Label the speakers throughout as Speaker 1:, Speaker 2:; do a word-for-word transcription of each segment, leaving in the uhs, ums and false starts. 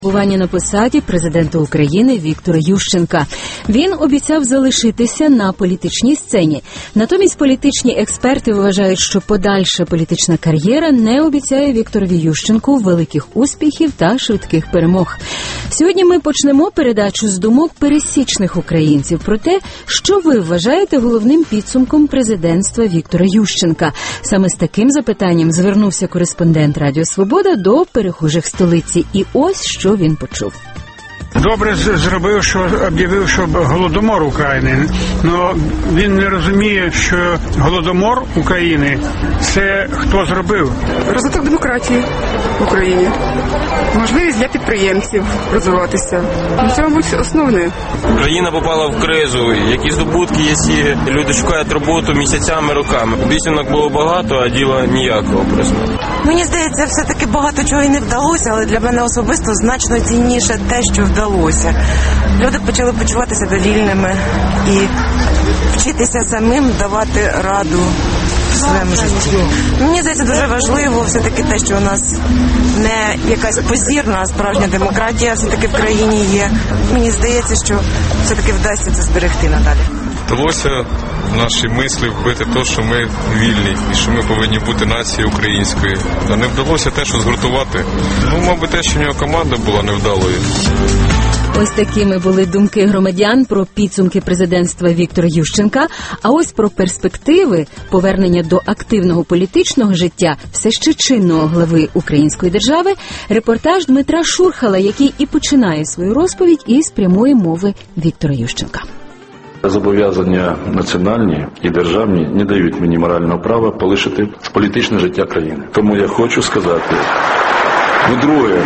Speaker 1: Перебування на посаді президента України Віктора Ющенка. Він обіцяв залишитися на політичній сцені. Натомість політичні експерти вважають, що подальша політична кар'єра не обіцяє Вікторові Ющенку великих успіхів та швидких перемог. Сьогодні ми почнемо передачу з думок пересічних українців про те, що ви вважаєте головним підсумком президентства Віктора Ющенка. Саме з таким запитанням звернувся кореспондент Радіо Свобода до перехожих столиці. І ось що він почув.
Speaker 2: Добре зробив, що об'явив, що голодомор України. Але він не розуміє, що голодомор України – це хто зробив?
Speaker 3: Розвиток демократії в Україні. Можливість для підприємців розвиватися. Це, мабуть, основне.
Speaker 4: Країна попала в кризу. Які здобутки є, люди шукають роботу місяцями, роками. Обіцянок було багато, а діла ніякого просто.
Speaker 5: Мені здається, все-таки багато чого і не вдалося, але для мене особисто значно цінніше те, що вдалося. Люди почали почуватися довільними і вчитися самим давати раду в своєму житті. Мені здається, дуже важливо все-таки те, що у нас не якась позірна, а справжня демократія все-таки в країні є. Мені здається, що все-таки вдасться це зберегти надалі.
Speaker 6: Вдалося в нашій мислі вбити те, що ми вільні і що ми повинні бути нацією українською. А не вдалося те, що згуртувати. Ну, мабуть, те, що в нього команда була невдалою.
Speaker 1: Ось такими були думки громадян про підсумки президентства Віктора Ющенка. А ось про перспективи повернення до активного політичного життя все ще чинного глави української держави репортаж Дмитра Шурхала, який і починає свою розповідь із прямої мови Віктора Ющенка.
Speaker 7: Зобов'язання національні і державні не дають мені морального права полишити політичне життя країни. Тому я хочу сказати, по-друге,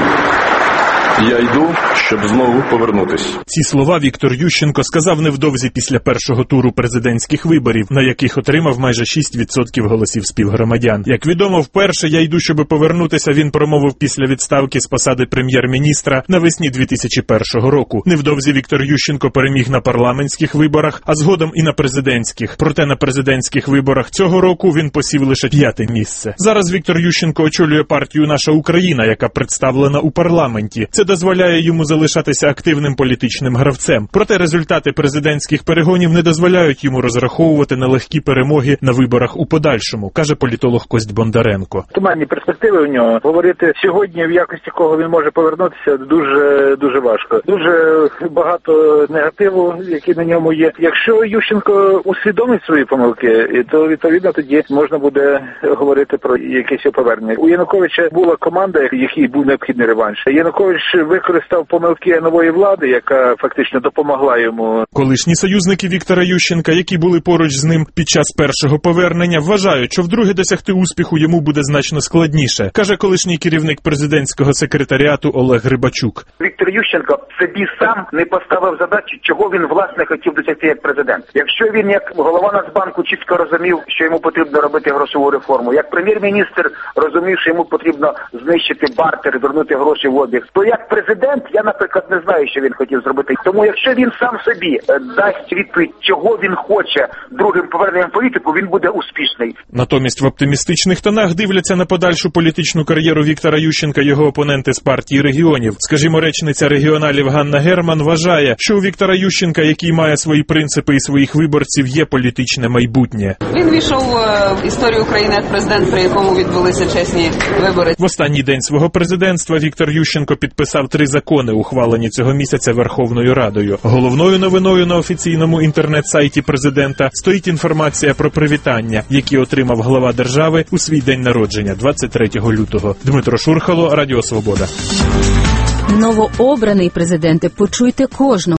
Speaker 7: я йду, щоб знову повернутися.
Speaker 8: Ці слова Віктор Ющенко сказав невдовзі після першого туру президентських виборів, на яких отримав майже шість відсотків голосів співгромадян. Як відомо, вперше «я йду, щоб повернутися» він промовив після відставки з посади прем'єр-міністра навесні дві тисячі першого року. Невдовзі Віктор Ющенко переміг на парламентських виборах, а згодом і на президентських. Проте на президентських виборах цього року він посів лише п'яте місце. Зараз Віктор Ющенко очолює партію «Наша Україна», яка представлена у парламенті. Це дозволяє йому залишатися активним політичним гравцем. Проте результати президентських перегонів не дозволяють йому розраховувати на легкі перемоги на виборах у подальшому, каже політолог Кость Бондаренко.
Speaker 9: Туманні перспективи у нього. Говорити сьогодні, в якості кого він може повернутися, дуже дуже важко. Дуже багато негативу, який на ньому є. Якщо Ющенко усвідомить свої помилки, то відповідно тоді можна буде говорити про якесь повернення. У Януковича була команда, якій був необхідний реванш. Янукович використав помилки нової влади, яка фактично допомогла йому.
Speaker 8: Колишні союзники Віктора Ющенка, які були поруч з ним під час першого повернення, вважають, що вдруге досягти успіху йому буде значно складніше, каже колишній керівник президентського секретаріату Олег Грибачук.
Speaker 10: Віктор Ющенко собі сам не поставив задачу, чого він власне хотів досягти як президент. Якщо він як голова Нацбанку чітко розумів, що йому потрібно робити грошову реформу, як прем'єр-міністр розумів, що йому потрібно знищити бартер, вернути гроші в обіг, то як президент, я, наприклад, не знаю, що він хотів зробити. Тому якщо він сам собі дасть відповідь, чого він хоче другим поверненням політику, він буде успішний.
Speaker 8: Натомість в оптимістичних тонах дивляться на подальшу політичну кар'єру Віктора Ющенка його опоненти з партії регіонів. Скажімо, речниця регіоналів Ганна Герман вважає, що у Віктора Ющенка, який має свої принципи і своїх виборців, є політичне майбутнє.
Speaker 11: Він війшов в історію України як президент, при якому відбулися чесні вибори.
Speaker 8: В останній день свого президентства Віктор Ющенко підписав три закони, ухвалені цього місяця Верховною Радою. Головною новиною на офіційному інтернет-сайті президента стоїть інформація про привітання, які отримав глава держави у свій день народження, двадцять третього лютого. Дмитро Шурхало, Радіо Свобода.
Speaker 1: Новообраний президенте, почуйте кожного.